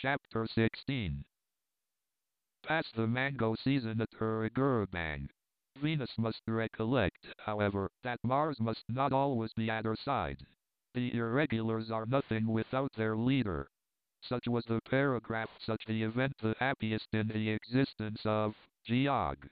Chapter 16. Past the mango season at Urugurubang. Venus must recollect, however, that Mars must not always be at her side. The irregulars are nothing without their leader. Such was the paragraph, such the event the happiest in the existence of Geog.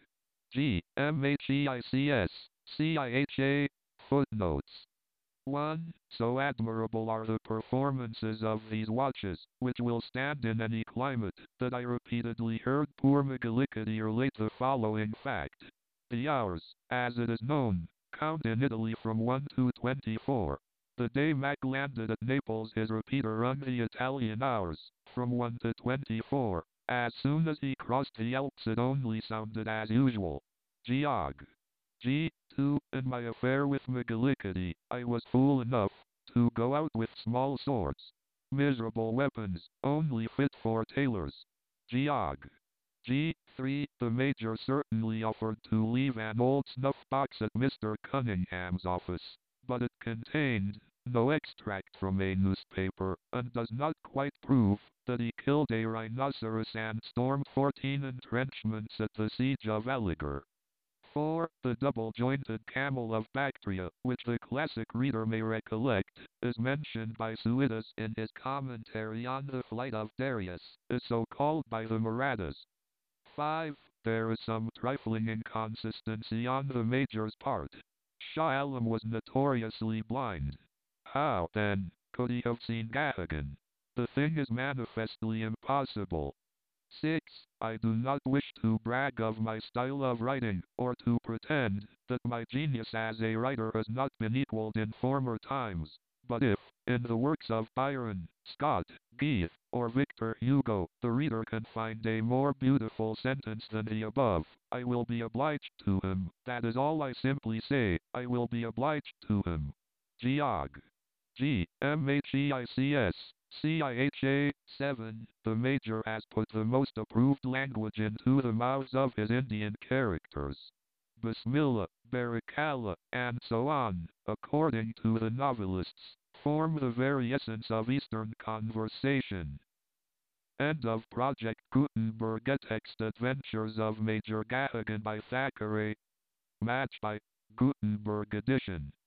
G-M-H-E-I-C-S-C-I-H-A. Footnotes. 1. So admirable are the performances of these watches, which will stand in any climate, that I repeatedly heard poor McGillicuddy relate the following fact. The hours, as it is known, count in Italy from 1 to 24. The day Mac landed at Naples his repeater rung the Italian hours, from 1 to 24. As soon as he crossed the Alps it only sounded as usual. Geog. G2. In my affair with McGillicuddy, I was fool enough to go out with small swords. Miserable weapons, only fit for tailors. Geog. G3. The Major certainly offered to leave an old snuff box at Mr. Cunningham's office, but it contained no extract from a newspaper, and does not quite prove that he killed a rhinoceros and stormed 14 entrenchments at the siege of Aligar. 4. The double-jointed camel of Bactria, which the classic reader may recollect, is mentioned by Suidas in his commentary on the flight of Darius, is so called by the Marathas. 5. There is some trifling inconsistency on the Major's part. Shah Alam was notoriously blind. How, then, could he have seen Gahagan? The thing is manifestly impossible. 6. I do not wish to brag of my style of writing, or to pretend that my genius as a writer has not been equaled in former times, but if, in the works of Byron, Scott, Goethe, or Victor Hugo, the reader can find a more beautiful sentence than the above, I will be obliged to him. That is all I simply say, I will be obliged to him. Geog. G-M-H-E-I-C-S. CIHA. 7. The Major has put the most approved language into the mouths of his Indian characters. Bismillah, Barakallah, and so on, according to the novelists, form the very essence of Eastern conversation. End of Project Gutenberg. Text Adventures of Major Gahagan by Thackeray. Match by Gutenberg Edition.